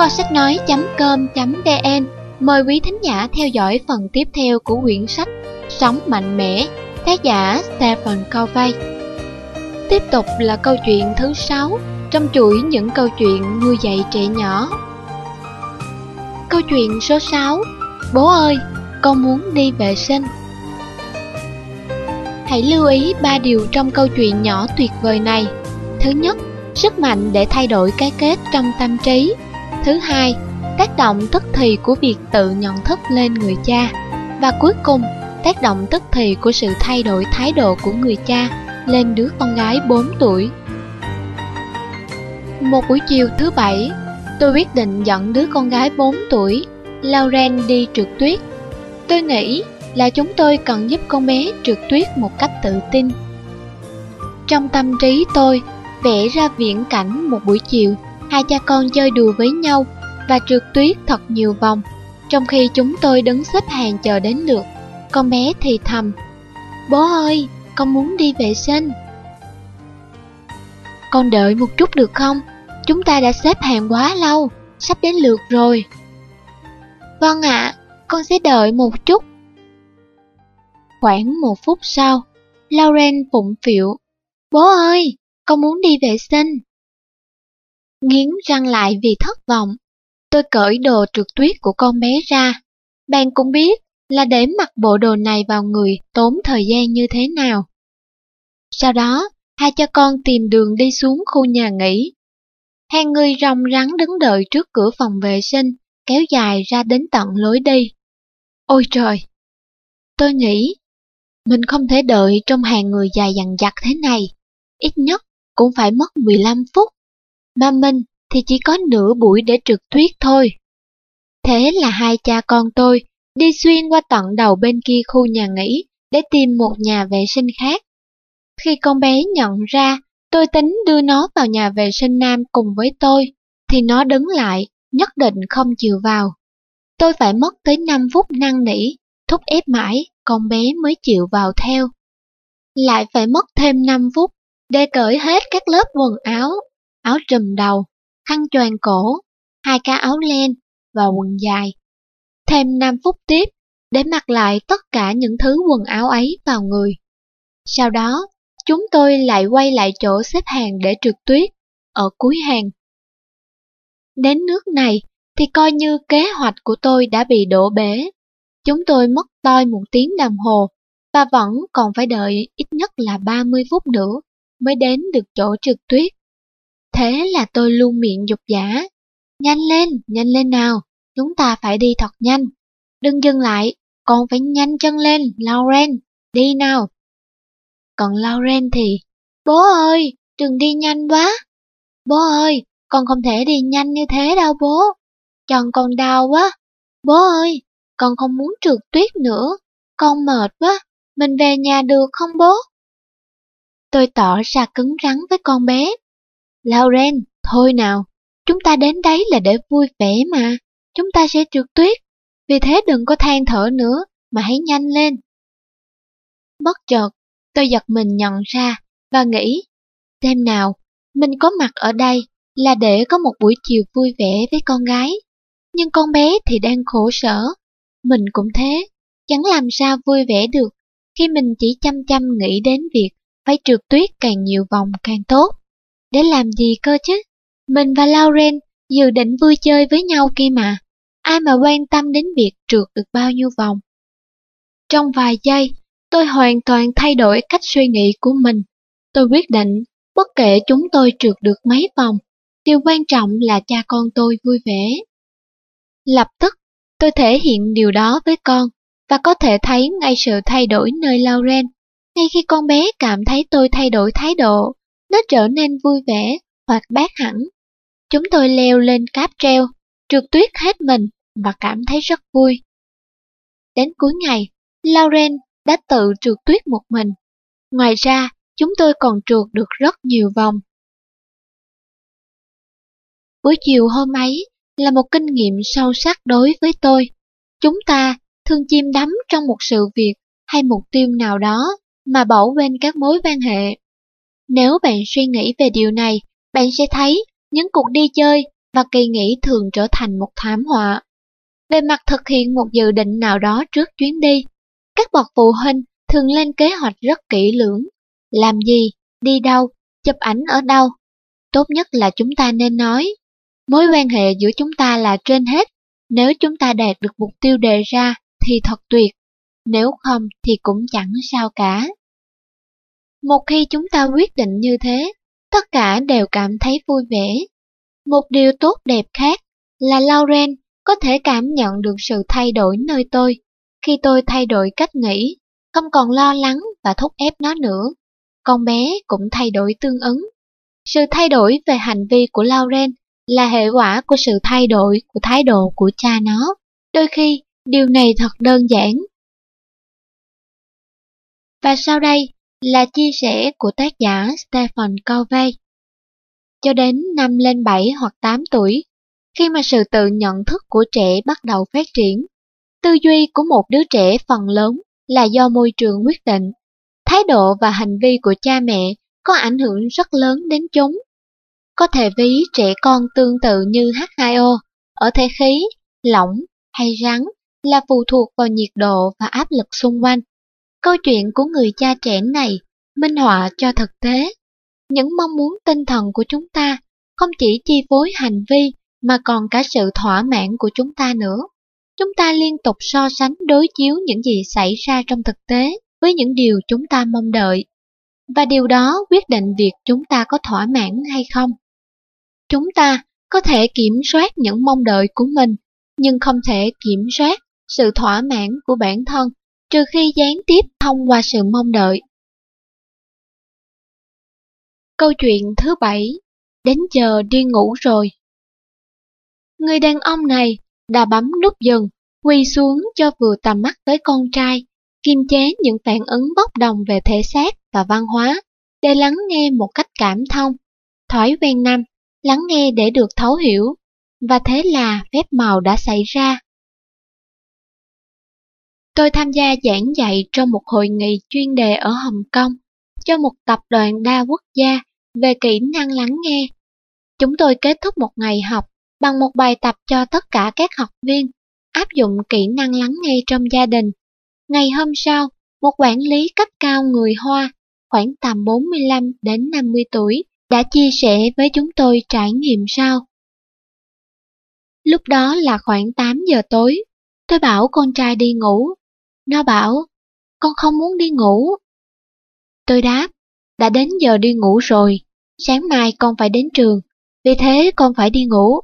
kho sách nói.com.vn mời quý thính giả theo dõi phần tiếp theo của quyển sách Sống mạnh mẽ, tác giả Stephen Covey. Tiếp tục là câu chuyện thứ 6 trong chuỗi những câu chuyện nuôi dạy trẻ nhỏ. Câu chuyện số 6: Bố ơi, con muốn đi vệ sinh. Hãy lưu ý 3 điều trong câu chuyện nhỏ tuyệt vời này. Thứ nhất, sức mạnh để thay đổi cái kết trong tâm trí. Thứ hai, tác động tức thì của việc tự nhận thức lên người cha. Và cuối cùng, tác động tức thì của sự thay đổi thái độ của người cha lên đứa con gái 4 tuổi. Một buổi chiều thứ Bảy, tôi quyết định dẫn đứa con gái 4 tuổi, Lauren, đi trượt tuyết. Tôi nghĩ là chúng tôi cần giúp con bé trượt tuyết một cách tự tin. Trong tâm trí tôi vẽ ra viễn cảnh một buổi chiều, hai cha con chơi đùa với nhau và trượt tuyết thật nhiều vòng. Trong khi chúng tôi đứng xếp hàng chờ đến lượt, con bé thì thầm: "Bố ơi, con muốn đi vệ sinh." "Con đợi một chút được không? Chúng ta đã xếp hàng quá lâu, sắp đến lượt rồi." "Vâng ạ, con sẽ đợi một chút." Khoảng 1 phút sau, Lauren phụng phịu: "Bố ơi, con muốn đi vệ sinh." Nghiến răng lại vì thất vọng, tôi cởi đồ trượt tuyết của con bé ra. Bạn cũng biết là để mặc bộ đồ này vào người tốn thời gian như thế nào. Sau đó, hai cha con tìm đường đi xuống khu nhà nghỉ. Hàng người ròng rắn đứng đợi trước cửa phòng vệ sinh, kéo dài ra đến tận lối đi. Ôi trời! Tôi nghĩ, mình không thể đợi trong hàng người dài dằng dặc thế này. Ít nhất cũng phải mất 15 phút. Mà mình thì chỉ có nửa buổi để trượt tuyết thôi. Thế là hai cha con tôi đi xuyên qua tận đầu bên kia khu nhà nghỉ để tìm một nhà vệ sinh khác. Khi con bé nhận ra tôi tính đưa nó vào nhà vệ sinh nam cùng với tôi, thì nó đứng lại, nhất định không chịu vào. Tôi phải mất tới 5 phút năn nỉ, thúc ép mãi, con bé mới chịu vào theo. Lại phải mất thêm 5 phút để cởi hết các lớp quần áo, áo trùm đầu, khăn choàng cổ, 2 cái áo len và quần dài. Thêm 5 phút tiếp để mặc lại tất cả những thứ quần áo ấy vào người. Sau đó, chúng tôi lại quay lại chỗ xếp hàng để trượt tuyết, ở cuối hàng. Đến nước này thì coi như kế hoạch của tôi đã bị đổ bể. Chúng tôi mất toi 1 tiếng đồng hồ và vẫn còn phải đợi ít nhất là 30 phút nữa mới đến được chỗ trượt tuyết. Thế là tôi luôn miệng giục giã: nhanh lên nào, chúng ta phải đi thật nhanh. Đừng dừng lại, con phải nhanh chân lên, Lauren, đi nào. Còn Lauren thì: "Bố ơi, đừng đi nhanh quá. Bố ơi, con không thể đi nhanh như thế đâu bố. Chân con đau quá. Bố ơi, con không muốn trượt tuyết nữa. Con mệt quá, mình về nhà được không bố?" Tôi tỏ ra cứng rắn với con bé: "Lauren, thôi nào, chúng ta đến đấy là để vui vẻ mà. Chúng ta sẽ trượt tuyết. Vì thế đừng có than thở nữa, mà hãy nhanh lên." Bất chợt, tôi giật mình nhận ra và nghĩ, xem nào, mình có mặt ở đây là để có một buổi chiều vui vẻ với con gái. Nhưng con bé thì đang khổ sở. Mình cũng thế, chẳng làm sao vui vẻ được khi mình chỉ chăm chăm nghĩ đến việc phải trượt tuyết càng nhiều vòng càng tốt. Để làm gì cơ chứ? Mình và Lauren dự định vui chơi với nhau kia mà. Ai mà quan tâm đến việc trượt được bao nhiêu vòng. Trong vài giây, tôi hoàn toàn thay đổi cách suy nghĩ của mình. Tôi quyết định, bất kể chúng tôi trượt được mấy vòng, điều quan trọng là cha con tôi vui vẻ. Lập tức, tôi thể hiện điều đó với con, và có thể thấy ngay sự thay đổi nơi Lauren. Ngay khi con bé cảm thấy tôi thay đổi thái độ, nó trở nên vui vẻ, hoạt bát hẳn. Chúng tôi leo lên cáp treo, trượt tuyết hết mình và cảm thấy rất vui. Đến cuối ngày, Lauren đã tự trượt tuyết một mình. Ngoài ra, chúng tôi còn trượt được rất nhiều vòng. Buổi chiều hôm ấy là một kinh nghiệm sâu sắc đối với tôi. Chúng ta thường chìm đắm trong một sự việc hay mục tiêu nào đó mà bỏ quên các mối quan hệ. Nếu bạn suy nghĩ về điều này, bạn sẽ thấy những cuộc đi chơi và kỳ nghỉ thường trở thành một thảm họa. Về mặt thực hiện một dự định nào đó trước chuyến đi, các bậc phụ huynh thường lên kế hoạch rất kỹ lưỡng. Làm gì, đi đâu, chụp ảnh ở đâu. Tốt nhất là chúng ta nên nói, mối quan hệ giữa chúng ta là trên hết. Nếu chúng ta đạt được mục tiêu đề ra thì thật tuyệt, nếu không thì cũng chẳng sao cả. Một khi chúng ta quyết định như thế, tất cả đều cảm thấy vui vẻ. Một điều tốt đẹp khác là Lauren có thể cảm nhận được sự thay đổi nơi tôi. Khi tôi thay đổi cách nghĩ, không còn lo lắng và thúc ép nó nữa, con bé cũng thay đổi tương ứng. Sự thay đổi về hành vi của Lauren là hệ quả của sự thay đổi của thái độ của cha nó. Đôi khi, điều này thật đơn giản. Và sau đây là chia sẻ của tác giả Stephen Covey. Cho đến năm lên 7 hoặc 8 tuổi, khi mà sự tự nhận thức của trẻ bắt đầu phát triển, tư duy của một đứa trẻ phần lớn là do môi trường quyết định. Thái độ và hành vi của cha mẹ có ảnh hưởng rất lớn đến chúng. Có thể ví trẻ con tương tự như H2O ở thể khí, lỏng hay rắn là phụ thuộc vào nhiệt độ và áp lực xung quanh. Câu chuyện của người cha trẻ này minh họa cho thực tế. Những mong muốn tinh thần của chúng ta không chỉ chi phối hành vi mà còn cả sự thỏa mãn của chúng ta nữa. Chúng ta liên tục so sánh đối chiếu những gì xảy ra trong thực tế với những điều chúng ta mong đợi. Và điều đó quyết định việc chúng ta có thỏa mãn hay không. Chúng ta có thể kiểm soát những mong đợi của mình, nhưng không thể kiểm soát sự thỏa mãn của bản thân, trừ khi gián tiếp thông qua sự mong đợi. Câu chuyện thứ 7. Đến giờ đi ngủ rồi. Người đàn ông này đã bấm nút dừng, quỳ xuống cho vừa tầm mắt với con trai, kiềm chế những phản ứng bốc đồng về thể xác và văn hóa, để lắng nghe một cách cảm thông. Thói quen 5. Lắng nghe để được thấu hiểu. Và thế là phép màu đã xảy ra. Tôi tham gia giảng dạy trong một hội nghị chuyên đề ở Hồng Kông cho một tập đoàn đa quốc gia về kỹ năng lắng nghe. Chúng tôi kết thúc một ngày học bằng một bài tập cho tất cả các học viên áp dụng kỹ năng lắng nghe trong gia đình. Ngày hôm sau, một quản lý cấp cao người Hoa, khoảng tầm 45 đến 50 tuổi, đã chia sẻ với chúng tôi trải nghiệm sau. Lúc đó là khoảng 8 giờ tối, tôi bảo con trai đi ngủ. Nó bảo, con không muốn đi ngủ. Tôi đáp, đã đến giờ đi ngủ rồi, sáng mai con phải đến trường, vì thế con phải đi ngủ.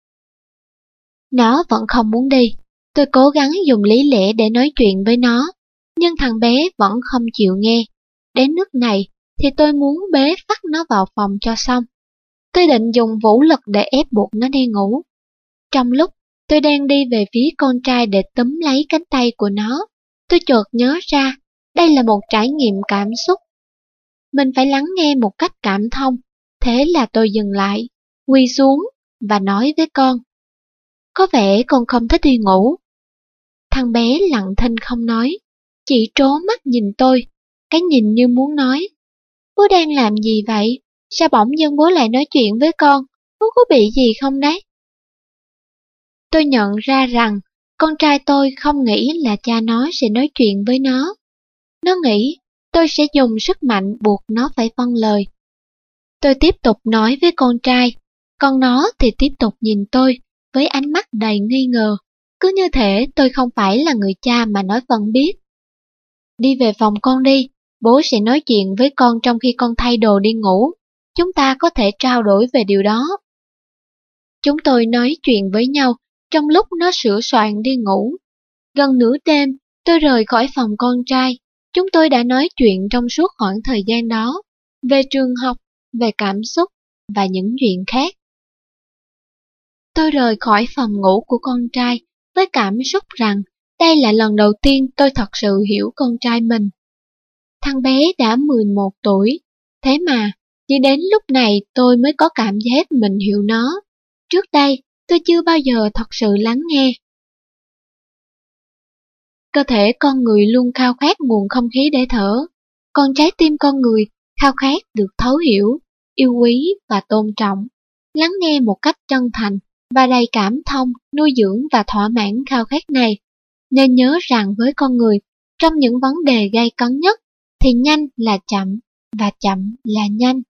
Nó vẫn không muốn đi. Tôi cố gắng dùng lý lẽ để nói chuyện với nó, nhưng thằng bé vẫn không chịu nghe. Đến nước này thì tôi muốn bế vắt nó vào phòng cho xong. Tôi định dùng vũ lực để ép buộc nó đi ngủ. Trong lúc tôi đang đi về phía con trai để túm lấy cánh tay của nó, tôi chợt nhớ ra đây là một trải nghiệm cảm xúc. Mình phải lắng nghe một cách cảm thông. Thế là tôi dừng lại, quỳ xuống và nói với con. Có vẻ con không thích đi ngủ. Thằng bé lặng thinh không nói, chỉ trố mắt nhìn tôi, cái nhìn như muốn nói. Bố đang làm gì vậy? Sao bỗng dưng bố lại nói chuyện với con? Bố có bị gì không đấy? Tôi nhận ra rằng con trai tôi không nghĩ là cha nó sẽ nói chuyện với nó. Nó nghĩ tôi sẽ dùng sức mạnh buộc nó phải vâng lời. Tôi tiếp tục nói với con trai, còn nó thì tiếp tục nhìn tôi với ánh mắt đầy nghi ngờ. Cứ như thể tôi không phải là người cha mà nó vẫn biết. Đi về phòng con đi, bố sẽ nói chuyện với con trong khi con thay đồ đi ngủ. Chúng ta có thể trao đổi về điều đó. Chúng tôi nói chuyện với nhau trong lúc nó sửa soạn đi ngủ. Gần nửa đêm, tôi rời khỏi phòng con trai. Chúng tôi đã nói chuyện trong suốt khoảng thời gian đó, về trường học, về cảm xúc và những chuyện khác. Tôi rời khỏi phòng ngủ của con trai với cảm xúc rằng đây là lần đầu tiên tôi thật sự hiểu con trai mình. Thằng bé đã 11 tuổi, thế mà chỉ đến lúc này tôi mới có cảm giác mình hiểu nó. Trước đây, tôi chưa bao giờ thật sự lắng nghe. Cơ thể con người luôn khao khát nguồn không khí để thở, còn trái tim con người khao khát được thấu hiểu, yêu quý và tôn trọng. lắng nghe một cách chân thành và đầy cảm thông, nuôi dưỡng và thỏa mãn khao khát này. Nên nhớ rằng với con người, trong những vấn đề gay cấn nhất, thì nhanh là chậm và chậm là nhanh.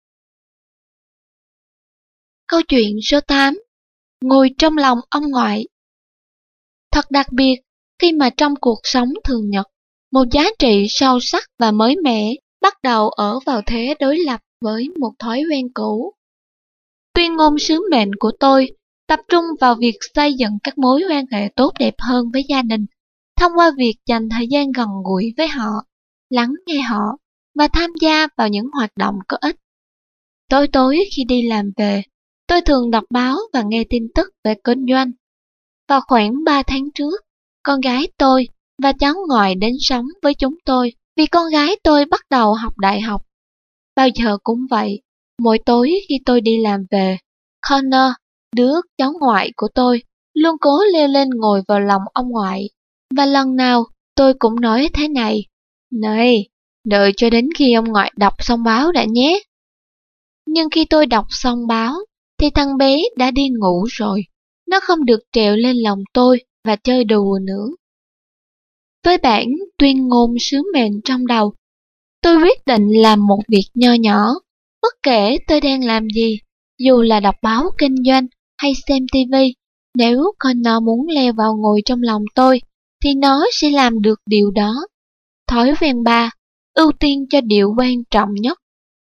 Câu chuyện số 8. Ngồi trong lòng ông ngoại. Thật đặc biệt khi mà trong cuộc sống thường nhật, một giá trị sâu sắc và mới mẻ bắt đầu ở vào thế đối lập với một thói quen cũ. Tuyên ngôn sứ mệnh của tôi tập trung vào việc xây dựng các mối quan hệ tốt đẹp hơn với gia đình, thông qua việc dành thời gian gần gũi với họ, lắng nghe họ và tham gia vào những hoạt động có ích. Tối tối khi đi làm về, tôi thường đọc báo và nghe tin tức về kinh doanh. Vào khoảng 3 tháng trước, con gái tôi và cháu ngoại đến sống với chúng tôi vì con gái tôi bắt đầu học đại học. Bao giờ cũng vậy, mỗi tối khi tôi đi làm về, Connor, đứa cháu ngoại của tôi, luôn cố leo lên ngồi vào lòng ông ngoại. Và lần nào tôi cũng nói thế này: "Này, đợi cho đến khi ông ngoại đọc xong báo đã nhé." Nhưng khi tôi đọc xong báo, thì thằng bé đã đi ngủ rồi. Nó không được trèo lên lòng tôi và chơi đùa nữa. Với bản tuyên ngôn sứ mệnh trong đầu, tôi quyết định làm một việc nho nhỏ, bất kể tôi đang làm gì, dù là đọc báo kinh doanh hay xem tivi. Nếu con nó muốn leo vào ngồi trong lòng tôi, thì nó sẽ làm được điều đó. Thói quen 3. Ưu tiên cho điều quan trọng nhất.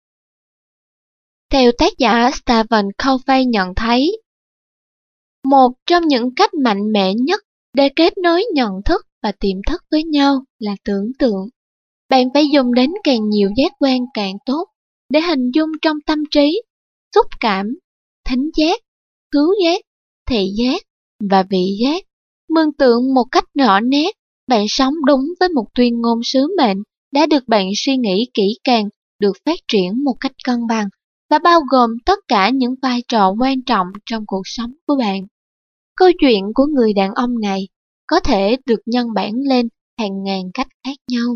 Theo tác giả Stephen Covey nhận thấy, một trong những cách mạnh mẽ nhất để kết nối nhận thức và tiềm thức với nhau là tưởng tượng. Bạn phải dùng đến càng nhiều giác quan càng tốt để hình dung trong tâm trí, xúc cảm, thính giác, khứu giác, thị giác và vị giác. Mường tượng một cách rõ nét, bạn sống đúng với một tuyên ngôn sứ mệnh đã được bạn suy nghĩ kỹ càng, được phát triển một cách cân bằng và bao gồm tất cả những vai trò quan trọng trong cuộc sống của bạn. Câu chuyện của người đàn ông này có thể được nhân bản lên hàng ngàn cách khác nhau.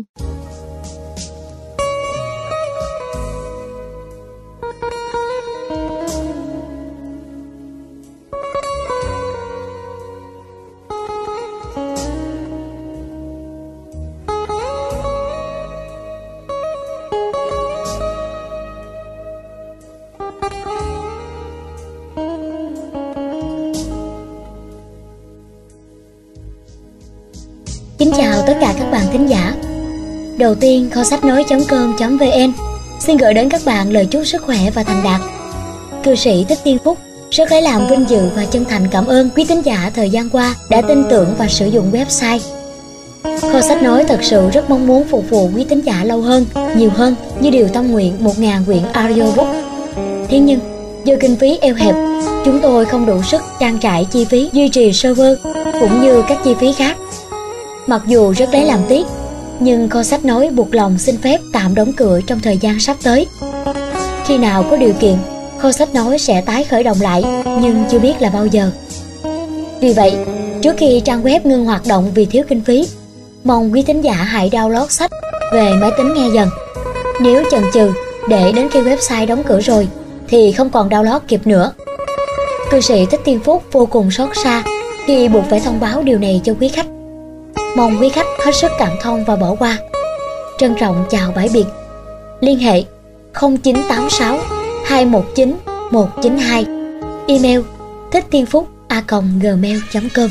Kính chào tất cả các bạn thính giả. Đầu tiên, kho sách nói.com.vn xin gửi đến các bạn lời chúc sức khỏe và thành đạt. Cư sĩ Thích Tiên Phúc rất lấy làm vinh dự và chân thành cảm ơn quý thính giả thời gian qua đã tin tưởng và sử dụng website. Kho sách nói thật sự rất mong muốn phục vụ quý thính giả lâu hơn, nhiều hơn như điều tâm nguyện 1000 quyển audiobook. Thế nhưng, do kinh phí eo hẹp, chúng tôi không đủ sức trang trải chi phí duy trì server cũng như các chi phí khác. Mặc dù rất lấy làm tiếc, nhưng kho sách nói buộc lòng xin phép tạm đóng cửa trong thời gian sắp tới. Khi nào có điều kiện, kho sách nói sẽ tái khởi động lại, nhưng chưa biết là bao giờ. Vì vậy, trước khi trang web ngưng hoạt động vì thiếu kinh phí, mong quý thính giả hãy download sách về máy tính nghe dần. Nếu chần chừ để đến khi website đóng cửa rồi, thì không còn download kịp nữa. Cư sĩ Thích Tiên Phúc vô cùng xót xa khi buộc phải thông báo điều này cho quý khách. Mong quý khách hết sức cảm thông và bỏ qua. Trân trọng chào bãi biệt. Liên hệ 0986 219 192. Email thittienphúc@gmail.com.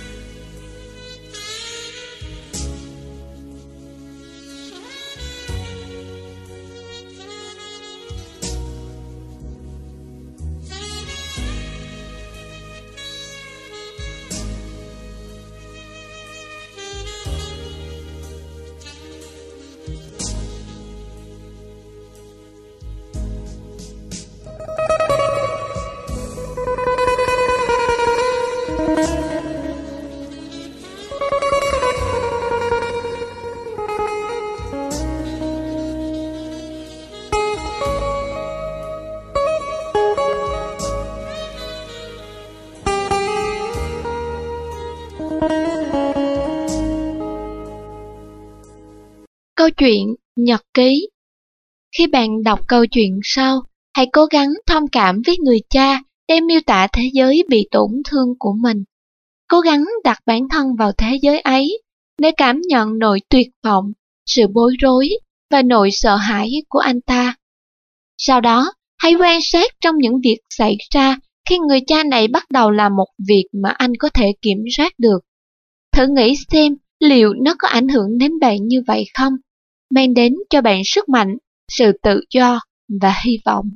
Câu chuyện nhật ký. Khi bạn đọc câu chuyện sau, hãy cố gắng thông cảm với người cha để miêu tả thế giới bị tổn thương của mình, cố gắng đặt bản thân vào thế giới ấy để cảm nhận nỗi tuyệt vọng, sự bối rối và nỗi sợ hãi của anh ta. Sau đó, hãy quan sát trong những việc xảy ra khi người cha này bắt đầu làm một việc mà anh có thể kiểm soát được. Thử nghĩ xem liệu nó có ảnh hưởng đến bạn như vậy không, mang đến cho bạn sức mạnh, sự tự do và hy vọng.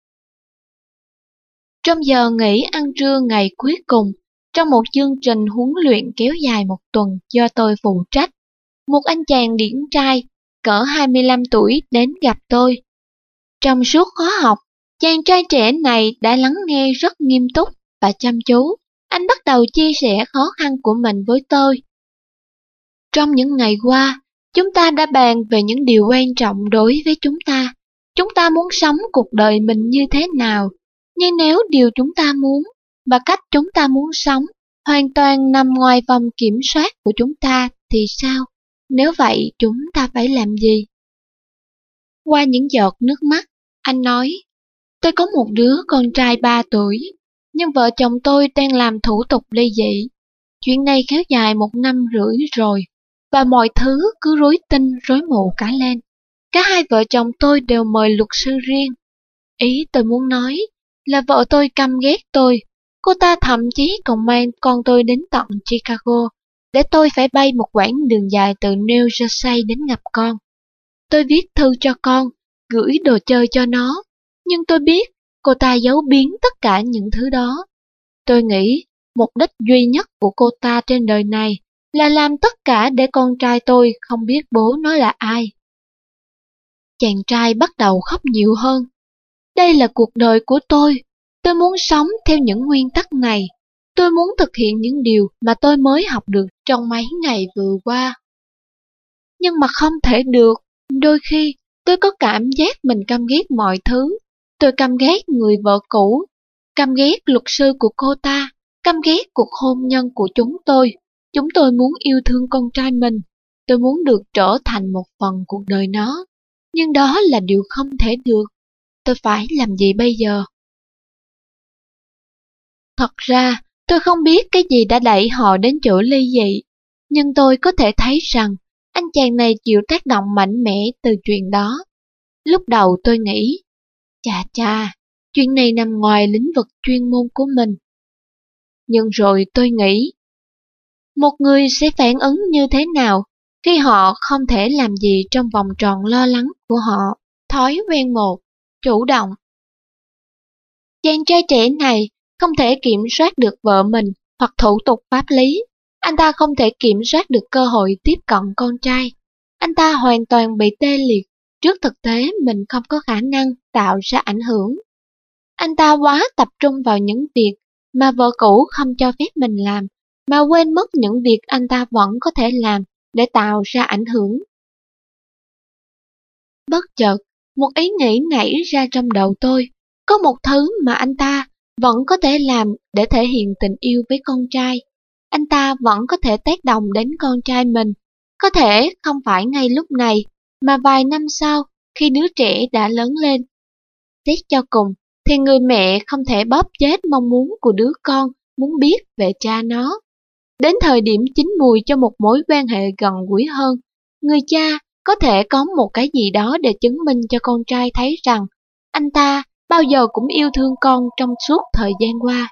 Trong giờ nghỉ ăn trưa ngày cuối cùng, trong một chương trình huấn luyện kéo dài một tuần do tôi phụ trách, một anh chàng điển trai, cỡ 25 tuổi đến gặp tôi. Trong suốt khóa học, chàng trai trẻ này đã lắng nghe rất nghiêm túc và chăm chú. Anh bắt đầu chia sẻ khó khăn của mình với tôi. Trong những ngày qua, chúng ta đã bàn về những điều quan trọng đối với chúng ta. Chúng ta muốn sống cuộc đời mình như thế nào? Nhưng nếu điều chúng ta muốn và cách chúng ta muốn sống hoàn toàn nằm ngoài vòng kiểm soát của chúng ta thì sao? Nếu vậy, chúng ta phải làm gì? Qua những giọt nước mắt, anh nói, tôi có một đứa con trai 3 tuổi, nhưng vợ chồng tôi đang làm thủ tục ly dị. Chuyện này kéo dài 1 năm rưỡi rồi, và mọi thứ cứ rối tinh rối mù cả lên. Cả hai vợ chồng tôi đều mời luật sư riêng. Ý tôi muốn nói là vợ tôi căm ghét tôi. Cô ta thậm chí còn mang con tôi đến tận Chicago để tôi phải bay một quãng đường dài từ New Jersey đến gặp con. Tôi viết thư cho con, gửi đồ chơi cho nó, nhưng tôi biết cô ta giấu biến tất cả những thứ đó. Tôi nghĩ mục đích duy nhất của cô ta trên đời này là làm tất cả để con trai tôi không biết bố nó là ai. Chàng trai bắt đầu khóc nhiều hơn. Đây là cuộc đời của tôi muốn sống theo những nguyên tắc này. Tôi muốn thực hiện những điều mà tôi mới học được trong mấy ngày vừa qua. Nhưng mà không thể được. Đôi khi, tôi có cảm giác mình căm ghét mọi thứ. Tôi căm ghét người vợ cũ, căm ghét luật sư của cô ta, căm ghét cuộc hôn nhân của chúng tôi. Chúng tôi muốn yêu thương con trai mình. Tôi muốn được trở thành một phần cuộc đời nó. Nhưng đó là điều không thể được. Tôi phải làm gì bây giờ? Thật ra, tôi không biết cái gì đã đẩy họ đến chỗ ly dị. Nhưng tôi có thể thấy rằng anh chàng này chịu tác động mạnh mẽ từ chuyện đó. Lúc đầu tôi nghĩ, chà, chuyện này nằm ngoài lĩnh vực chuyên môn của mình. Nhưng rồi tôi nghĩ, một người sẽ phản ứng như thế nào khi họ không thể làm gì trong vòng tròn lo lắng của họ? Thói quen 1, chủ động. Chàng trai trẻ này không thể kiểm soát được vợ mình hoặc thủ tục pháp lý. Anh ta không thể kiểm soát được cơ hội tiếp cận con trai. Anh ta hoàn toàn bị tê liệt trước thực tế mình không có khả năng tạo ra ảnh hưởng. Anh ta quá tập trung vào những việc mà vợ cũ không cho phép mình làm, mà quên mất những việc anh ta vẫn có thể làm để tạo ra ảnh hưởng. Bất chợt, một ý nghĩ nảy ra trong đầu tôi. Có một thứ mà anh ta vẫn có thể làm để thể hiện tình yêu với con trai. Anh ta vẫn có thể tác động đến con trai mình. Có thể không phải ngay lúc này, mà vài năm sau, khi đứa trẻ đã lớn lên. Xét cho cùng, thì người mẹ không thể bóp chết mong muốn của đứa con muốn biết về cha nó. Đến thời điểm chín mùi cho một mối quan hệ gần gũi hơn, người cha có thể có một cái gì đó để chứng minh cho con trai thấy rằng anh ta bao giờ cũng yêu thương con trong suốt thời gian qua.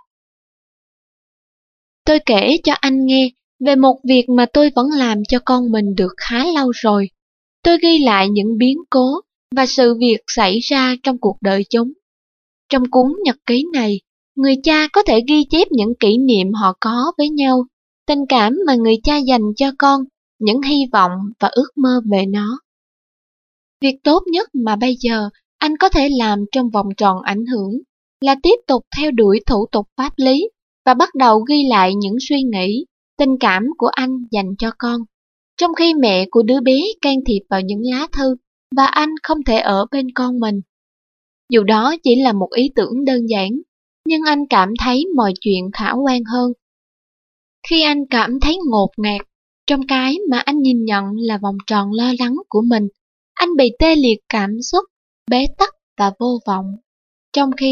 Tôi kể cho anh nghe về một việc mà tôi vẫn làm cho con mình được khá lâu rồi. Tôi ghi lại những biến cố và sự việc xảy ra trong cuộc đời chúng. Trong cuốn nhật ký này, người cha có thể ghi chép những kỷ niệm họ có với nhau, tình cảm mà người cha dành cho con, những hy vọng và ước mơ về nó. Việc tốt nhất mà bây giờ anh có thể làm trong vòng tròn ảnh hưởng là tiếp tục theo đuổi thủ tục pháp lý và bắt đầu ghi lại những suy nghĩ, tình cảm của anh dành cho con. Trong khi mẹ của đứa bé can thiệp vào những lá thư và anh không thể ở bên con mình. Dù đó chỉ là một ý tưởng đơn giản, nhưng anh cảm thấy mọi chuyện khả quan hơn. Khi anh cảm thấy ngột ngạt trong cái mà anh nhìn nhận là vòng tròn lo lắng của mình, anh bị tê liệt cảm xúc, bế tắc và vô vọng. Trong khi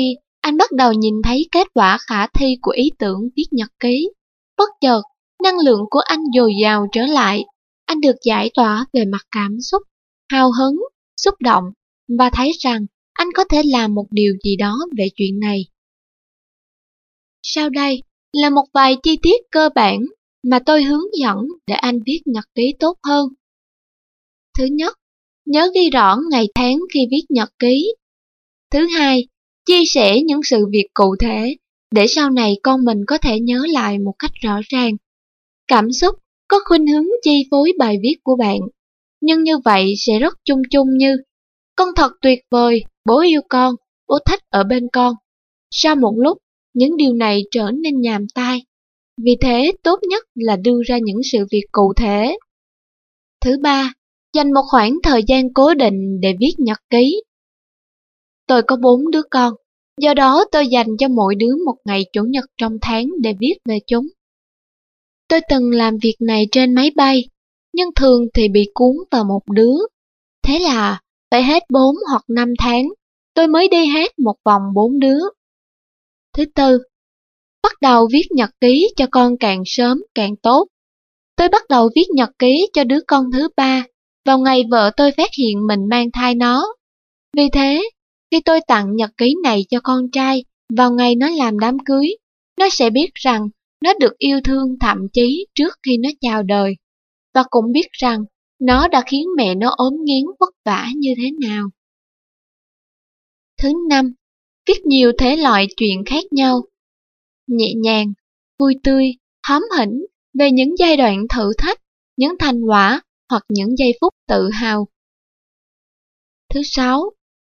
Anh bắt đầu nhìn thấy kết quả khả thi của ý tưởng viết nhật ký. Bất chợt, năng lượng của anh dồi dào trở lại. Anh được giải tỏa về mặt cảm xúc, hào hứng, xúc động và thấy rằng anh có thể làm một điều gì đó về chuyện này. Sau đây là một vài chi tiết cơ bản mà tôi hướng dẫn để anh viết nhật ký tốt hơn. Thứ nhất, nhớ ghi rõ ngày tháng khi viết nhật ký. Thứ hai, chia sẻ những sự việc cụ thể để sau này con mình có thể nhớ lại một cách rõ ràng. Cảm xúc có khuynh hướng chi phối bài viết của bạn, nhưng như vậy sẽ rất chung chung như: con thật tuyệt vời, bố yêu con, bố thích ở bên con. Sau một lúc, những điều này trở nên nhàm tai. Vì thế, tốt nhất là đưa ra những sự việc cụ thể. Thứ ba, dành một khoảng thời gian cố định để viết nhật ký. Tôi có 4 đứa con, do đó tôi dành cho mỗi đứa một ngày chủ nhật trong tháng để viết về chúng. Tôi từng làm việc này trên máy bay, nhưng thường thì bị cuốn vào một đứa. Thế là phải hết 4 hoặc 5 tháng, tôi mới đi hết một vòng 4 đứa. Thứ tư, bắt đầu viết nhật ký cho con càng sớm càng tốt. Tôi bắt đầu viết nhật ký cho đứa con thứ 3 vào ngày vợ tôi phát hiện mình mang thai nó. Vì thế, khi tôi tặng nhật ký này cho con trai vào ngày nó làm đám cưới, nó sẽ biết rằng nó được yêu thương thậm chí trước khi nó chào đời, và cũng biết rằng nó đã khiến mẹ nó ốm nghén vất vả như thế nào. Thứ năm, viết nhiều thể loại chuyện khác nhau. Nhẹ nhàng, vui tươi, hóm hỉnh về những giai đoạn thử thách, những thành quả hoặc những giây phút tự hào. Thứ sáu,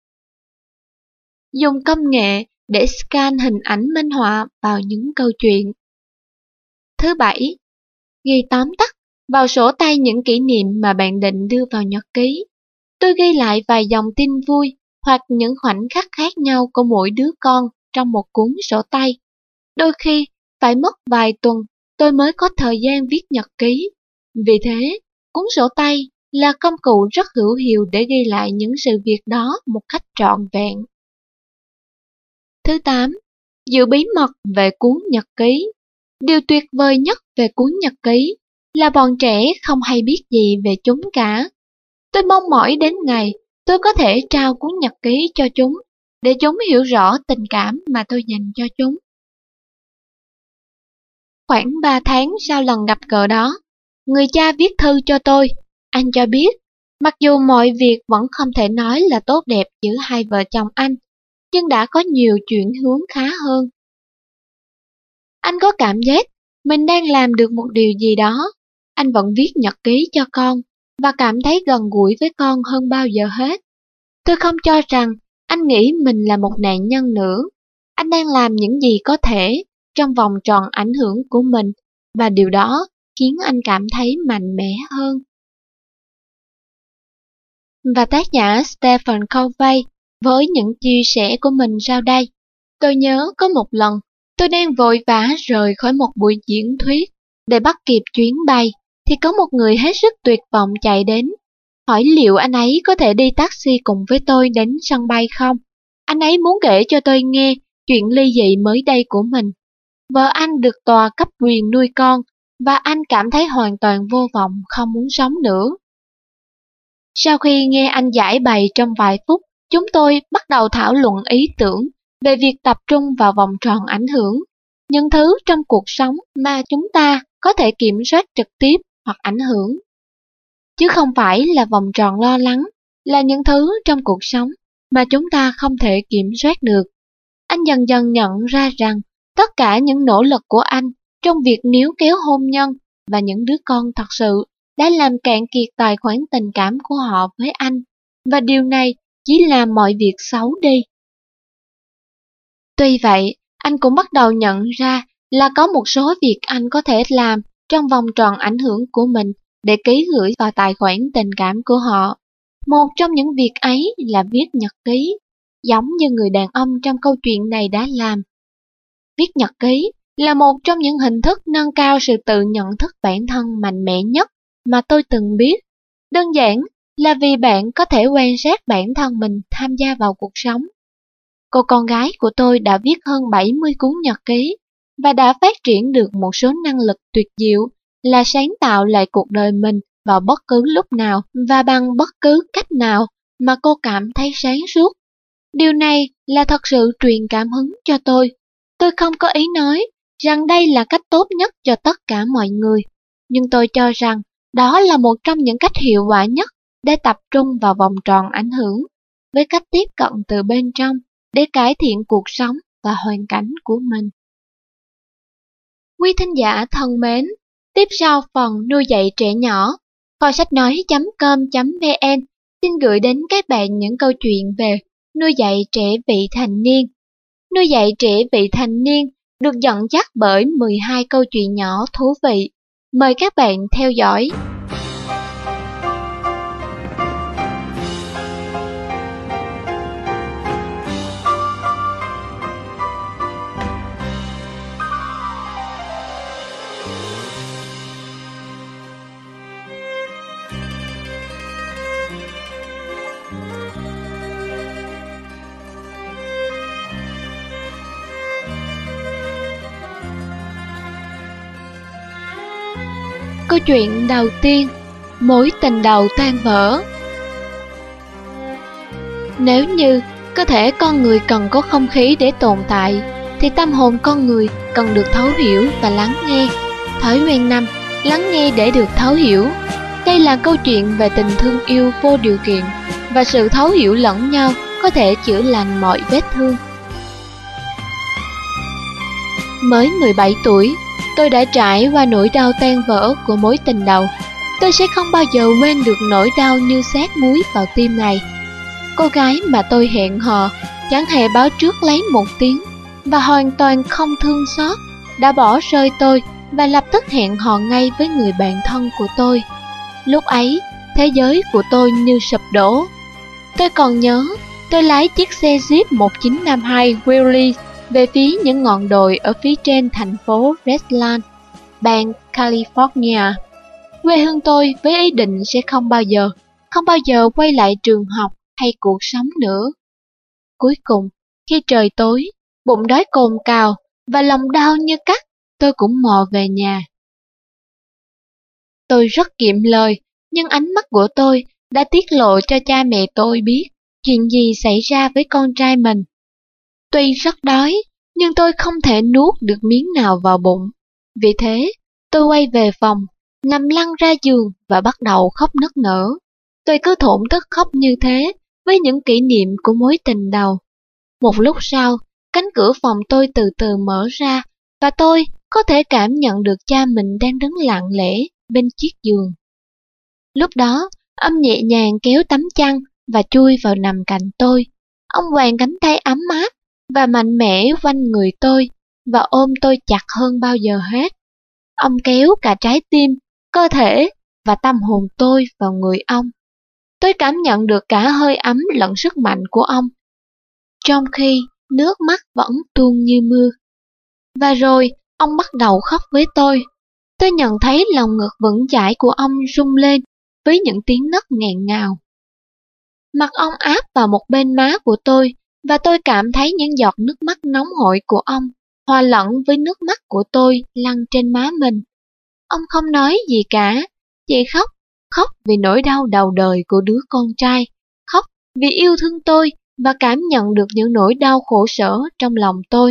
dùng công nghệ để scan hình ảnh minh họa vào những câu chuyện. Thứ bảy, ghi tóm tắt vào sổ tay những kỷ niệm mà bạn định đưa vào nhật ký. Tôi ghi lại vài dòng tin vui hoặc những khoảnh khắc khác nhau của mỗi đứa con trong một cuốn sổ tay. Đôi khi phải mất vài tuần tôi mới có thời gian viết nhật ký. Vì thế, cuốn sổ tay là công cụ rất hữu hiệu để ghi lại những sự việc đó một cách trọn vẹn. Thứ 8. Giữ bí mật về cuốn nhật ký. Điều tuyệt vời nhất về cuốn nhật ký là bọn trẻ không hay biết gì về chúng cả. Tôi mong mỏi đến ngày tôi có thể trao cuốn nhật ký cho chúng, để chúng hiểu rõ tình cảm mà tôi dành cho chúng. Khoảng 3 tháng sau lần gặp gỡ đó, người cha viết thư cho tôi. Anh cho biết, mặc dù mọi việc vẫn không thể nói là tốt đẹp giữa hai vợ chồng anh, nhưng đã có nhiều chuyển hướng khá hơn. Anh có cảm giác mình đang làm được một điều gì đó. Anh vẫn viết nhật ký cho con và cảm thấy gần gũi với con hơn bao giờ hết. Tôi không cho rằng anh nghĩ mình là một nạn nhân nữa. Anh đang làm những gì có thể trong vòng tròn ảnh hưởng của mình, và điều đó khiến anh cảm thấy mạnh mẽ hơn. Và tác giả Stephen Covey với những chia sẻ của mình sau đây. Tôi nhớ có một lần, tôi đang vội vã rời khỏi một buổi diễn thuyết để bắt kịp chuyến bay, thì có một người hết sức tuyệt vọng chạy đến, hỏi liệu anh ấy có thể đi taxi cùng với tôi đến sân bay không. Anh ấy muốn kể cho tôi nghe chuyện ly dị mới đây của mình. Vợ anh được tòa cấp quyền nuôi con, và anh cảm thấy hoàn toàn vô vọng, không muốn sống nữa. Sau khi nghe anh giải bày trong vài phút, chúng tôi bắt đầu thảo luận ý tưởng về việc tập trung vào vòng tròn ảnh hưởng, những thứ trong cuộc sống mà chúng ta có thể kiểm soát trực tiếp hoặc ảnh hưởng, chứ không phải là vòng tròn lo lắng, là những thứ trong cuộc sống mà chúng ta không thể kiểm soát được. Anh dần dần nhận ra rằng tất cả những nỗ lực của anh trong việc níu kéo hôn nhân và những đứa con thật sự đã làm cạn kiệt tài khoản tình cảm của họ với anh, và điều này chỉ làm mọi việc xấu đi. Tuy vậy, anh cũng bắt đầu nhận ra là có một số việc anh có thể làm trong vòng tròn ảnh hưởng của mình để ký gửi vào tài khoản tình cảm của họ. Một trong những việc ấy là viết nhật ký, giống như người đàn ông trong câu chuyện này đã làm. Viết nhật ký là một trong những hình thức nâng cao sự tự nhận thức bản thân mạnh mẽ nhất mà tôi từng biết. Đơn giản là vì bạn có thể quan sát bản thân mình tham gia vào cuộc sống. cô con gái của tôi đã viết hơn 70 cuốn nhật ký và đã phát triển được một số năng lực tuyệt diệu là sáng tạo lại cuộc đời mình vào bất cứ lúc nào và bằng bất cứ cách nào mà cô cảm thấy sáng suốt. Điều này là thật sự truyền cảm hứng cho tôi. Tôi không có ý nói rằng đây là cách tốt nhất cho tất cả mọi người, nhưng tôi cho rằng đó là một trong những cách hiệu quả nhất để tập trung vào vòng tròn ảnh hưởng, với cách tiếp cận từ bên trong để cải thiện cuộc sống và hoàn cảnh của mình. Quý thính giả thân mến, tiếp sau phần nuôi dạy trẻ nhỏ, kho sách nói.com.vn xin gửi đến các bạn những câu chuyện về nuôi dạy trẻ vị thành niên. Nuôi dạy trẻ vị thành niên được dẫn dắt bởi 12 câu chuyện nhỏ thú vị. Mời các bạn theo dõi. Câu chuyện đầu tiên, mối tình đầu tan vỡ. Nếu như cơ thể con người cần có không khí để tồn tại, thì tâm hồn con người cần được thấu hiểu và lắng nghe. Thói quen 5, lắng nghe để được thấu hiểu. Đây là câu chuyện về tình thương yêu vô điều kiện và sự thấu hiểu lẫn nhau có thể chữa lành mọi vết thương. Mới 17 tuổi, tôi đã trải qua nỗi đau tan vỡ của mối tình đầu. Tôi sẽ không bao giờ quên được nỗi đau như sát muối vào tim này. Cô gái mà tôi hẹn hò chẳng hề báo trước lấy một tiếng và hoàn toàn không thương xót đã bỏ rơi tôi và lập tức hẹn hò ngay với người bạn thân của tôi. Lúc ấy, thế giới của tôi như sụp đổ. Tôi còn nhớ, tôi lái chiếc xe Jeep 1952 Willys về phía những ngọn đồi ở phía trên thành phố Redland, bang California. Quê hương tôi với ý định sẽ không bao giờ quay lại trường học hay cuộc sống nữa. Cuối cùng, khi trời tối, bụng đói cồn cào và lòng đau như cắt, tôi cũng mò về nhà. Tôi rất kiệm lời, nhưng ánh mắt của tôi đã tiết lộ cho cha mẹ tôi biết chuyện gì xảy ra với con trai mình. Tuy rất đói, nhưng tôi không thể nuốt được miếng nào vào bụng. Vì thế, tôi quay về phòng, nằm lăn ra giường và bắt đầu khóc nức nở. Tôi cứ thổn thức khóc như thế với những kỷ niệm của mối tình đầu. Một lúc sau, cánh cửa phòng tôi từ từ mở ra và tôi có thể cảm nhận được cha mình đang đứng lặng lẽ bên chiếc giường. Lúc đó, ông nhẹ nhàng kéo tấm chăn và chui vào nằm cạnh tôi. Ông quàng cánh tay ấm áp và mạnh mẽ quanh người tôi và ôm tôi chặt hơn bao giờ hết. Ông kéo cả trái tim, cơ thể và tâm hồn tôi vào người ông. Tôi cảm nhận được cả hơi ấm lẫn sức mạnh của ông, trong khi nước mắt vẫn tuôn như mưa. Và rồi, ông bắt đầu khóc với tôi. Tôi nhận thấy lòng ngực vững chãi của ông rung lên với những tiếng nấc nghẹn ngào. Mặt ông áp vào một bên má của tôi và tôi cảm thấy những giọt nước mắt nóng hổi của ông hòa lẫn với nước mắt của tôi lăn trên má mình. Ông không nói gì cả, chỉ khóc vì nỗi đau đầu đời của đứa con trai, khóc vì yêu thương tôi và cảm nhận được những nỗi đau khổ sở trong lòng tôi.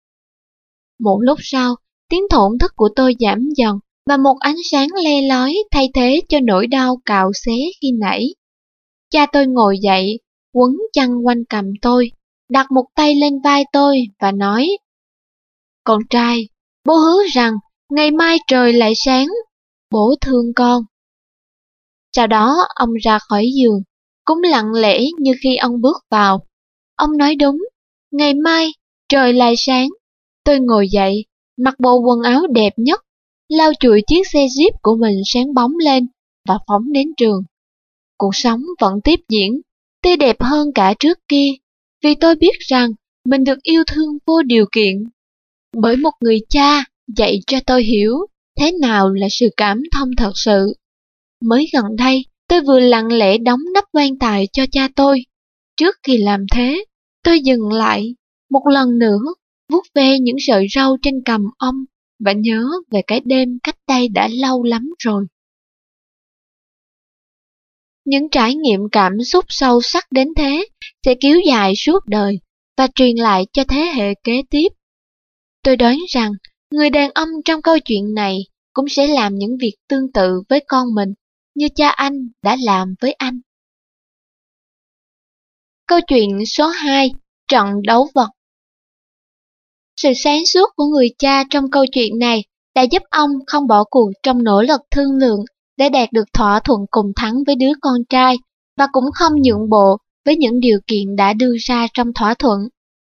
Một lúc sau, tiếng thổn thức của tôi giảm dần và một ánh sáng le lói thay thế cho nỗi đau cào xé khi nãy. Cha tôi ngồi dậy, quấn chăn quanh cằm tôi, đặt một tay lên vai tôi và nói: "Con trai, bố hứa rằng ngày mai trời lại sáng, bố thương con." Sau đó ông ra khỏi giường, cũng lặng lẽ như khi ông bước vào. Ông nói đúng, ngày mai trời lại sáng. Tôi ngồi dậy, mặc bộ quần áo đẹp nhất, lau chùi chiếc xe Jeep của mình sáng bóng lên và phóng đến trường. Cuộc sống vẫn tiếp diễn, tươi đẹp hơn cả trước kia, vì tôi biết rằng mình được yêu thương vô điều kiện. Bởi một người cha dạy cho tôi hiểu thế nào là sự cảm thông thật sự. Mới gần đây, tôi vừa lặng lẽ đóng nắp quan tài cho cha tôi. Trước khi làm thế, Tôi dừng lại, một lần nữa, vuốt ve những sợi râu trên cằm ông và nhớ về cái đêm cách đây đã lâu lắm rồi. Những trải nghiệm cảm xúc sâu sắc đến thế sẽ kéo dài suốt đời và truyền lại cho thế hệ kế tiếp. Tôi đoán rằng người đàn ông trong câu chuyện này cũng sẽ làm những việc tương tự với con mình như cha anh đã làm với anh. Câu chuyện số 2. Trận đấu vật. Sự sáng suốt của người cha trong câu chuyện này đã giúp ông không bỏ cuộc trong nỗ lực thương lượng để đạt được thỏa thuận cùng thắng với đứa con trai và cũng không nhượng bộ với những điều kiện đã đưa ra trong thỏa thuận.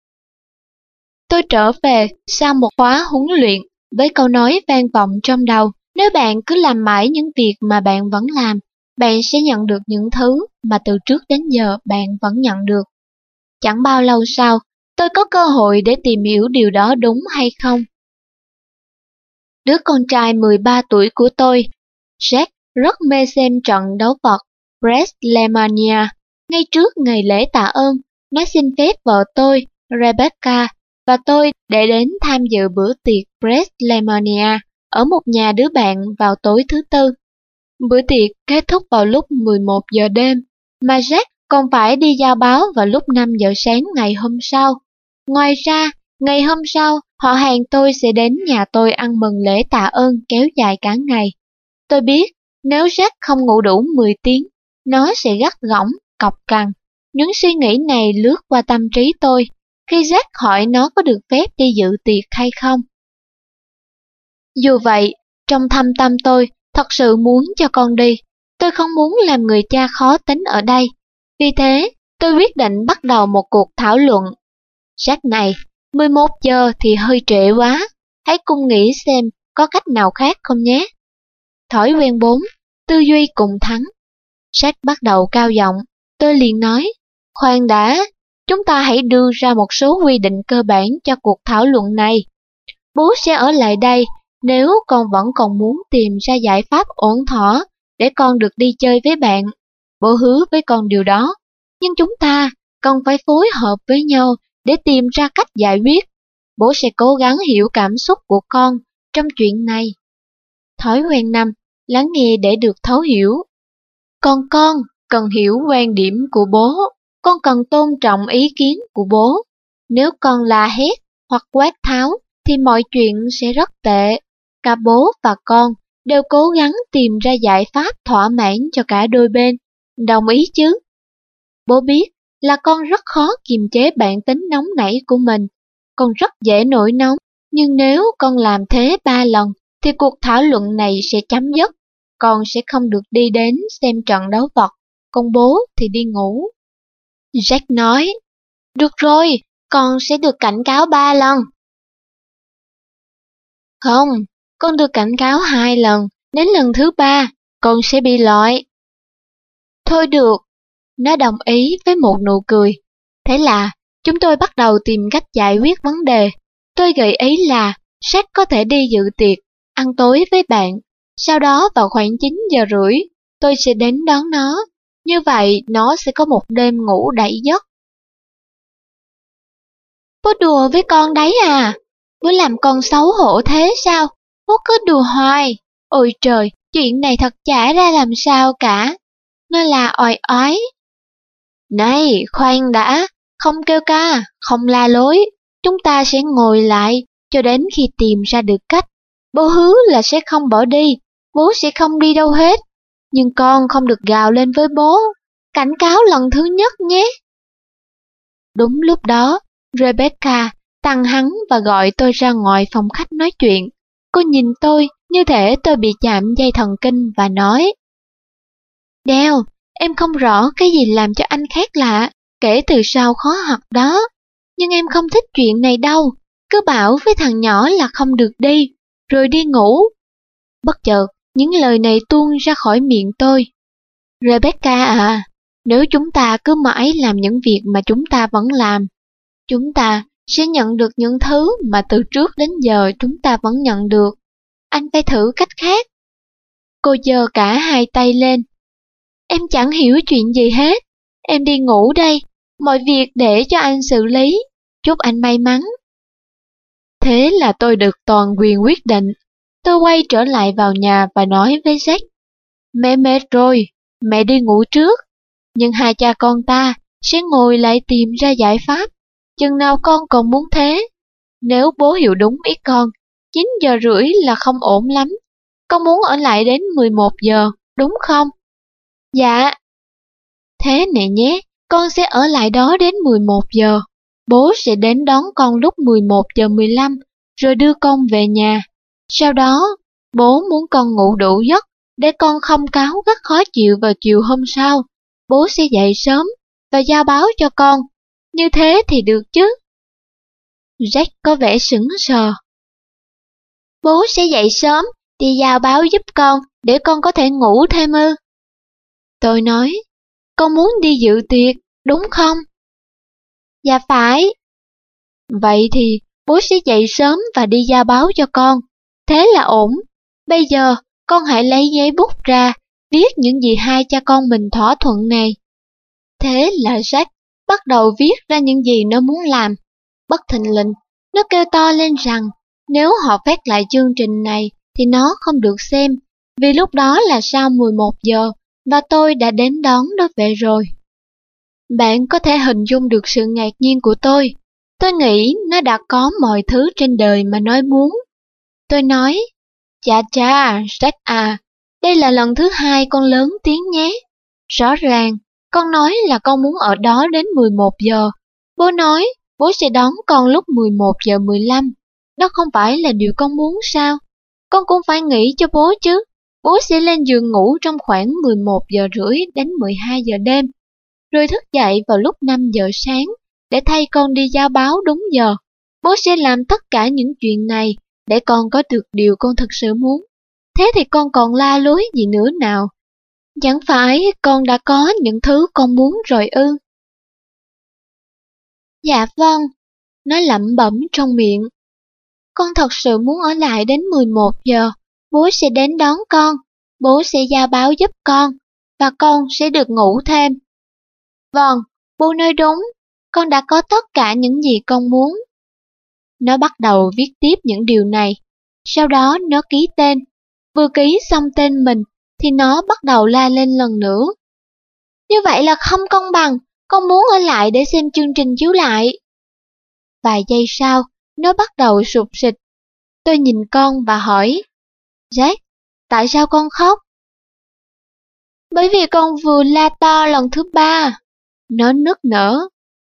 Tôi trở về sau một khóa huấn luyện với câu nói vang vọng trong đầu: nếu bạn cứ làm mãi những việc mà bạn vẫn làm, bạn sẽ nhận được những thứ mà từ trước đến giờ bạn vẫn nhận được. Chẳng bao lâu sau, tôi có cơ hội để tìm hiểu điều đó đúng hay không. Đứa con trai 13 tuổi của tôi, Jack, rất mê xem trận đấu vật WrestleMania. Ngay trước ngày lễ tạ ơn, nó xin phép vợ tôi, Rebecca, và tôi để đến tham dự bữa tiệc WrestleMania ở một nhà đứa bạn vào tối thứ Tư. Bữa tiệc kết thúc vào lúc 11 giờ đêm, mà Jack còn phải đi giao báo vào lúc 5 giờ sáng ngày hôm sau. Ngoài ra, ngày hôm sau, họ hàng tôi sẽ đến nhà tôi ăn mừng lễ tạ ơn kéo dài cả ngày. Tôi biết, nếu Jack không ngủ đủ 10 tiếng, nó sẽ gắt gỏng, cọc cằn. Những suy nghĩ này lướt qua tâm trí tôi khi Jack hỏi nó có được phép đi dự tiệc hay không. Dù vậy, trong thâm tâm tôi thật sự muốn cho con đi. Tôi không muốn làm người cha khó tính ở đây. Vì thế, tôi quyết định bắt đầu một cuộc thảo luận. Jack này, 11 giờ thì hơi trễ quá. Hãy cùng nghĩ xem có cách nào khác không nhé. Thói quen 4. Tư duy cùng thắng. Jack bắt đầu cao giọng. Tôi liền nói, khoan đã, chúng ta hãy đưa ra một số quy định cơ bản cho cuộc thảo luận này. Bố sẽ ở lại đây nếu con vẫn còn muốn tìm ra giải pháp ổn thỏa để con được đi chơi với bạn. Bố hứa với con điều đó, nhưng chúng ta cần phải phối hợp với nhau để tìm ra cách giải quyết. Bố sẽ cố gắng hiểu cảm xúc của con trong chuyện này. Thói quen 5. Lắng nghe để được thấu hiểu. Còn con cần hiểu quan điểm của bố. Con cần tôn trọng ý kiến của bố. Nếu con la hét hoặc quát tháo thì mọi chuyện sẽ rất tệ. Cả bố và con đều cố gắng tìm ra giải pháp thỏa mãn cho cả đôi bên. Đồng ý chứ? Bố biết là con rất khó kiềm chế bản tính nóng nảy của mình. Con rất dễ nổi nóng, nhưng nếu con làm thế 3 lần thì cuộc thảo luận này sẽ chấm dứt. Con sẽ không được đi đến xem trận đấu vật, còn bố thì đi ngủ. Jack nói, được rồi, con sẽ được cảnh cáo 3 lần. Không, con được cảnh cáo 2 lần, đến lần thứ 3, con sẽ bị loại. Thôi được, nó đồng ý với một nụ cười. Thế là, chúng tôi bắt đầu tìm cách giải quyết vấn đề. Tôi gợi ý là Jack có thể đi dự tiệc, ăn tối với bạn. Sau đó vào khoảng 9 giờ rưỡi, tôi sẽ đến đón nó. Như vậy, nó sẽ có một đêm ngủ đầy giấc. Bố đùa với con đấy à? Bố làm con xấu hổ thế sao? Bố cứ đùa hoài. Ôi trời, chuyện này thật chả ra làm sao cả. Nó là oai oái. Này, khoan đã, không kêu ca, không la lối. Chúng ta sẽ ngồi lại cho đến khi tìm ra được cách. Bố hứa là sẽ không bỏ đi, bố sẽ không đi đâu hết. Nhưng con không được gào lên với bố. Cảnh cáo lần thứ nhất nhé. Đúng lúc đó, Rebecca tăng hắng và gọi tôi ra ngoài phòng khách nói chuyện. Cô nhìn tôi như thể tôi bị chạm dây thần kinh và nói, Dale, em không rõ cái gì làm cho anh khác lạ kể từ sau khó học đó. Nhưng em không thích chuyện này đâu. Cứ bảo với thằng nhỏ là không được đi, rồi đi ngủ. Bất chợt, những lời này tuôn ra khỏi miệng tôi. Rebecca à, nếu chúng ta cứ mãi làm những việc mà chúng ta vẫn làm, chúng ta sẽ nhận được những thứ mà từ trước đến giờ chúng ta vẫn nhận được. Anh phải thử cách khác. Cô giơ cả hai tay lên. Em chẳng hiểu chuyện gì hết. Em đi ngủ đây. mọi việc để cho anh xử lý, chúc anh may mắn. Thế là tôi được toàn quyền quyết định. Tôi quay trở lại vào nhà và nói với Jack, mẹ mệt rồi, mẹ đi ngủ trước. Nhưng hai cha con ta sẽ ngồi lại tìm ra giải pháp, chừng nào con còn muốn thế. Nếu bố hiểu đúng ý con, 9 giờ rưỡi là không ổn lắm. Con muốn ở lại đến 11 giờ, đúng không? Dạ. Thế này nhé, con sẽ ở lại đó đến 11 giờ. Bố sẽ đến đón con lúc 11 giờ 15, rồi đưa con về nhà. Sau đó, bố muốn con ngủ đủ giấc, để con không cáu gắt khó chịu vào chiều hôm sau. Bố sẽ dậy sớm và giao báo cho con. Như thế thì được chứ? Jack có vẻ sững sờ. Bố sẽ dậy sớm, đi giao báo giúp con, để con có thể ngủ thêm ư? Tôi nói, con muốn đi dự tiệc, đúng không? Dạ phải. Vậy thì bố sẽ dậy sớm và đi giao báo cho con. Thế là ổn. Bây giờ, con hãy lấy giấy bút ra, viết những gì hai cha con mình thỏa thuận này. Thế là Jack bắt đầu viết ra những gì nó muốn làm. Bất thình lình, nó kêu to lên rằng nếu họ phát lại chương trình này thì nó không được xem, vì lúc đó là sau 11 giờ và tôi đã đến đón nó về rồi. Bạn có thể hình dung được sự ngạc nhiên của tôi. Tôi nghĩ nó đã có mọi thứ trên đời mà nó muốn. Tôi nói, chà, Jack à, đây là lần thứ hai con lớn tiếng nhé. Rõ ràng, con nói là con muốn ở đó đến 11 giờ. Bố nói, bố sẽ đón con lúc 11 giờ 15. Đó không phải là điều con muốn sao? Con cũng phải nghĩ cho bố chứ. Bố sẽ lên giường ngủ trong khoảng 11 giờ rưỡi đến 12 giờ đêm, rồi thức dậy vào lúc 5 giờ sáng để thay con đi giao báo đúng giờ. Bố sẽ làm tất cả những chuyện này để con có được điều con thực sự muốn. Thế thì con còn la lối gì nữa nào? Chẳng phải con đã có những thứ con muốn rồi ư? Dạ vâng, nó lẩm bẩm trong miệng. Con thật sự muốn ở lại đến 11 giờ, bố sẽ đến đón con, bố sẽ giao báo giúp con, và con sẽ được ngủ thêm. Vâng, bố nói đúng, con đã có tất cả những gì con muốn. Nó bắt đầu viết tiếp những điều này, sau đó nó ký tên. Vừa ký xong tên mình thì nó bắt đầu la lên lần nữa. Như vậy là không công bằng, con muốn ở lại để xem chương trình chiếu lại. Vài giây sau, nó bắt đầu sụt sịt. Tôi nhìn con và hỏi, Jack, tại sao con khóc? Bởi vì con vừa la to lần thứ 3. Nó nức nở.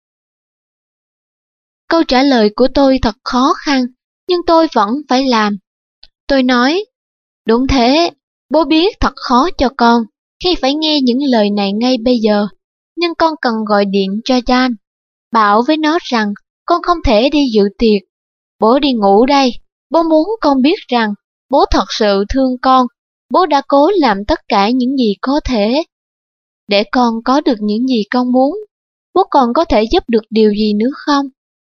Câu trả lời của tôi thật khó khăn, nhưng tôi vẫn phải làm. Tôi nói, đúng thế, bố biết thật khó cho con khi phải nghe những lời này ngay bây giờ, nhưng con cần gọi điện cho Jan, bảo với nó rằng con không thể đi dự tiệc. Bố đi ngủ đây, bố muốn con biết rằng bố thật sự thương con, bố đã cố làm tất cả những gì có thể để con có được những gì con muốn. Bố còn có thể giúp được điều gì nữa không?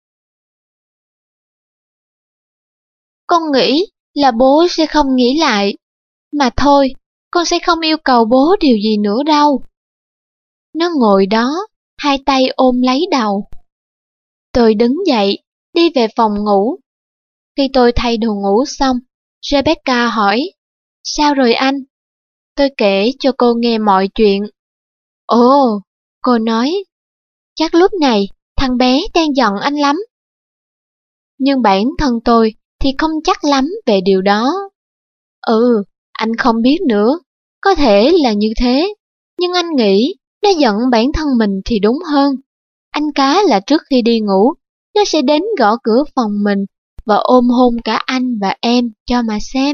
Con nghĩ là bố sẽ không nghĩ lại. Mà thôi, con sẽ không yêu cầu bố điều gì nữa đâu. Nó ngồi đó, hai tay ôm lấy đầu. Tôi đứng dậy, đi về phòng ngủ. Khi tôi thay đồ ngủ xong, Rebecca hỏi, sao rồi anh? Tôi kể cho cô nghe mọi chuyện. Ồ, cô nói, chắc lúc này thằng bé đang giận anh lắm. Nhưng bản thân tôi thì không chắc lắm về điều đó. Anh không biết nữa, có thể là như thế, nhưng anh nghĩ nó giận bản thân mình thì đúng hơn. Anh cá là trước khi đi ngủ, nó sẽ đến gõ cửa phòng mình và ôm hôn cả anh và em cho mà xem.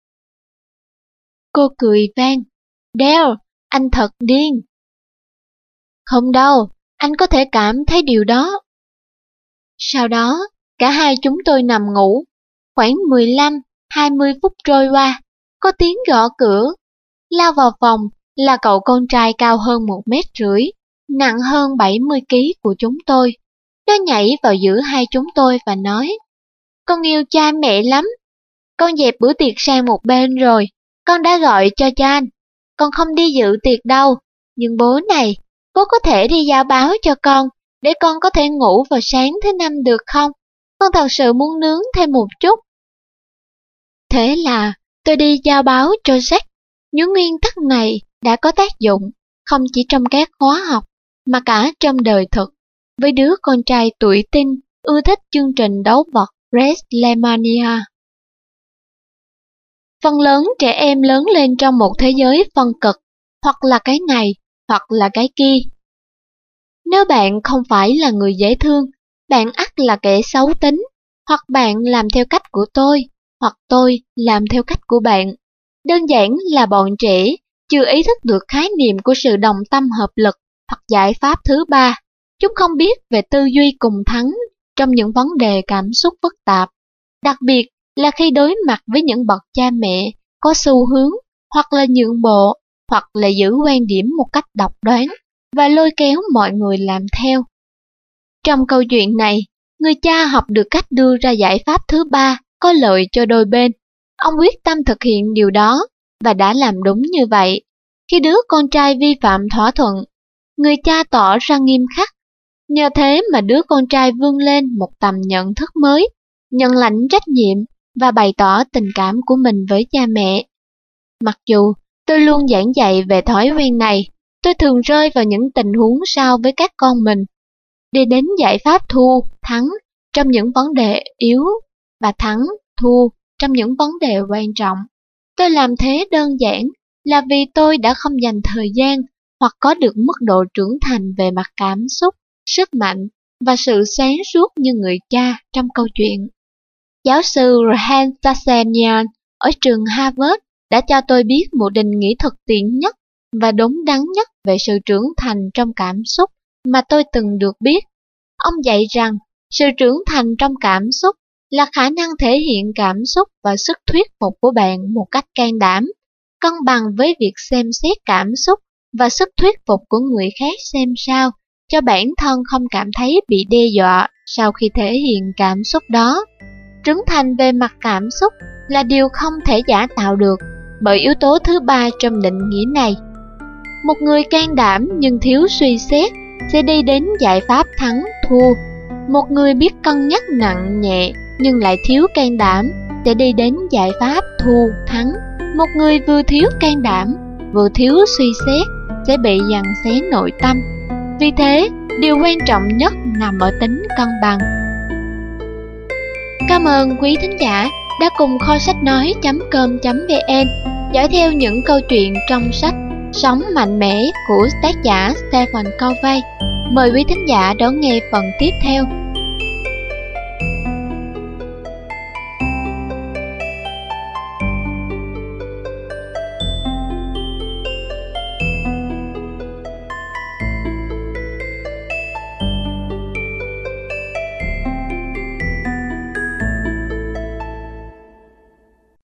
Cô cười vang, Dale, anh thật điên. Không đâu, anh có thể cảm thấy điều đó. Sau đó, cả hai chúng tôi nằm ngủ. Khoảng 15-20 phút trôi qua, có tiếng gõ cửa. Lao vào phòng là cậu con trai cao hơn 1,5 mét, nặng hơn 70 kg của chúng tôi. Nó nhảy vào giữa hai chúng tôi và nói, con yêu cha mẹ lắm. Con dẹp bữa tiệc sang một bên rồi, con đã gọi cho Jan. Con không đi dự tiệc đâu, nhưng bố này, bố có thể đi giao báo cho con để con có thể ngủ vào sáng thứ năm được không? Con thật sự muốn nướng thêm một chút. Thế là tôi đi giao báo cho Jack. Những nguyên tắc này đã có tác dụng, không chỉ trong các khóa học, mà cả trong đời thực. Với đứa con trai tuổi teen ưa thích chương trình đấu vật WrestleMania. Phần lớn trẻ em lớn lên trong một thế giới phân cực, hoặc là cái này, hoặc là cái kia. Nếu bạn không phải là người dễ thương, bạn ắt là kẻ xấu tính, hoặc bạn làm theo cách của tôi, hoặc tôi làm theo cách của bạn. Đơn giản là bọn trẻ chưa ý thức được khái niệm của sự đồng tâm hợp lực hoặc giải pháp thứ ba. Chúng không biết về tư duy cùng thắng trong những vấn đề cảm xúc phức tạp, đặc biệt là khi đối mặt với những bậc cha mẹ có xu hướng hoặc là nhượng bộ, hoặc là giữ quan điểm một cách độc đoán và lôi kéo mọi người làm theo. Trong câu chuyện này, người cha học được cách đưa ra giải pháp thứ ba có lợi cho đôi bên. Ông quyết tâm thực hiện điều đó và đã làm đúng như vậy. Khi đứa con trai vi phạm thỏa thuận, người cha tỏ ra nghiêm khắc. Nhờ thế mà đứa con trai vươn lên một tầm nhận thức mới, nhận lãnh trách nhiệm và bày tỏ tình cảm của mình với cha mẹ. Mặc dù tôi luôn giảng dạy về thói quen này, tôi thường rơi vào những tình huống sau với các con mình. Đi đến giải pháp thua, thắng trong những vấn đề yếu và thắng, thua trong những vấn đề quan trọng. Tôi làm thế đơn giản là vì tôi đã không dành thời gian hoặc có được mức độ trưởng thành về mặt cảm xúc, sức mạnh và sự sáng suốt như người cha trong câu chuyện. Giáo sư Rehan Tassanian ở trường Harvard đã cho tôi biết một định nghĩa thực tiễn nhất và đúng đắn nhất về sự trưởng thành trong cảm xúc mà tôi từng được biết. Ông dạy rằng sự trưởng thành trong cảm xúc là khả năng thể hiện cảm xúc và sức thuyết phục của bạn một cách can đảm, cân bằng với việc xem xét cảm xúc và sức thuyết phục của người khác xem sao cho bản thân không cảm thấy bị đe dọa sau khi thể hiện cảm xúc đó. Trưởng thành về mặt cảm xúc là điều không thể giả tạo được bởi yếu tố thứ ba trong định nghĩa này. Một người can đảm nhưng thiếu suy xét sẽ đi đến giải pháp thắng thua. Một người biết cân nhắc nặng nhẹ nhưng lại thiếu can đảm sẽ đi đến giải pháp thua thắng. Một người vừa thiếu can đảm vừa thiếu suy xét sẽ bị giằng xé nội tâm. Vì thế, điều quan trọng nhất nằm ở tính cân bằng. Cảm ơn quý thính giả đã cùng kho sách nói.com.vn dõi theo những câu chuyện trong sách Sống Mạnh Mẽ của tác giả Stephen Covey. Mời quý thính giả đón nghe phần tiếp theo.